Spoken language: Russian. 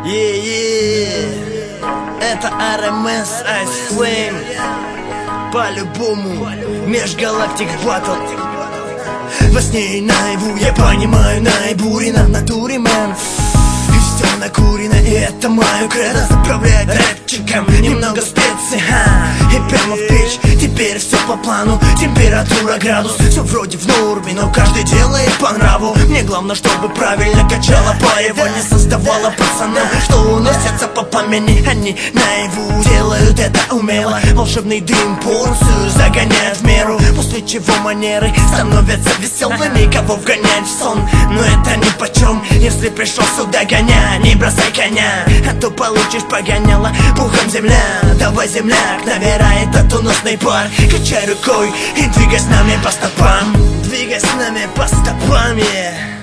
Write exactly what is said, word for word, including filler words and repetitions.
Yeah, yeah. Это ар эм эс Ice Flame. По-любому Межгалактик Батл. Во сне и наяву я понимаю наибурено в натуре, мэн. И все накурено, и это мое кредо. Заправлять рэпчиком немного специй, ха. И прямо в печь, теперь все по плану. Температура градус, все вроде в норме, но каждый делает по нраву. Мне главное, чтобы правильно качало по его. Не создавало пацанам, что уносятся по пламени. Они наяву делают это умело. Волшебный дым порцию загоняет в меру, после чего манеры становятся веселыми. Кого вгонять в сон, но это нипочем. Если пришел сюда гоня, не бросай коня, а то получишь погоняло пухом земля. Давай, земляк, набирай татуносный пар. Качай рукой и двигай с нами по стопам. Двигай с нами по стопам, yeah.